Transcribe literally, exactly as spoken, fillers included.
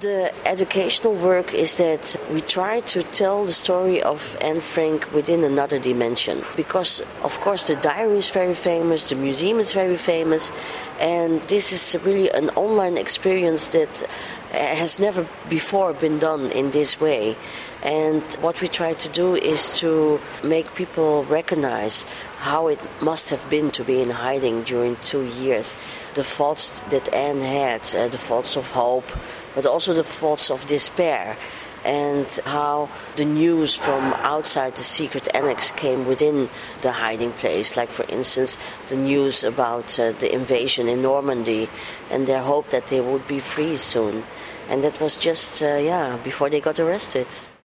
The educational work is that we try to tell the story of Anne Frank within another dimension. Because, of course, the diary is very famous, the museum is very famous, and this is really an online experience that has never before been done in this way. And what we try to do is to make people recognize how it must have been to be in hiding during two years. The thoughts that Anne had, uh, the thoughts of hope, but also the thoughts of despair, and how the news from outside the secret annex came within the hiding place. Like, for instance, the news about uh, the invasion in Normandy and their hope that they would be free soon. And that was just, uh, yeah, before they got arrested.